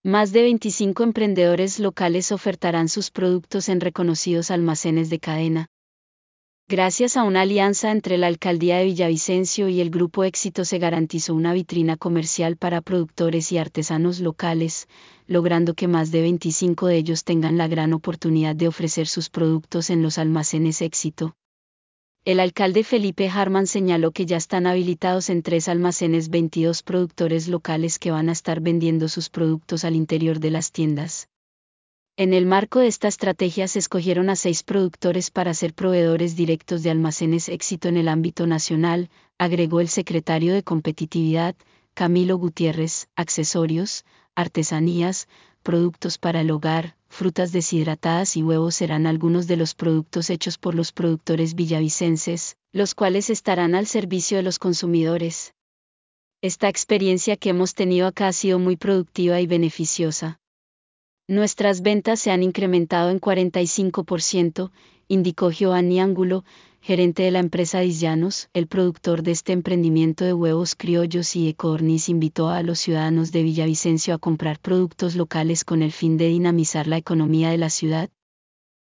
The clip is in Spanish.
Más de 25 emprendedores locales ofertarán sus productos en reconocidos almacenes de cadena. Gracias a una alianza entre la Alcaldía de Villavicencio y el Grupo Éxito se garantizó una vitrina comercial para productores y artesanos locales, logrando que más de 25 de ellos tengan la gran oportunidad de ofrecer sus productos en los almacenes Éxito. El alcalde Felipe Harman señaló que ya están habilitados en 3 almacenes 22 productores locales que van a estar vendiendo sus productos al interior de las tiendas. En el marco de esta estrategia se escogieron a 6 productores para ser proveedores directos de almacenes Éxito en el ámbito nacional, agregó el secretario de Competitividad, Camilo Gutiérrez. Accesorios, artesanías, productos para el hogar, frutas deshidratadas y huevos serán algunos de los productos hechos por los productores villavicenses, los cuales estarán al servicio de los consumidores. Esta experiencia que hemos tenido acá ha sido muy productiva y beneficiosa. Nuestras ventas se han incrementado en 45%, indicó Giovanni Ángulo, gerente de la empresa Disllanos. El productor de este emprendimiento de huevos criollos y de codorniz invitó a los ciudadanos de Villavicencio a comprar productos locales con el fin de dinamizar la economía de la ciudad.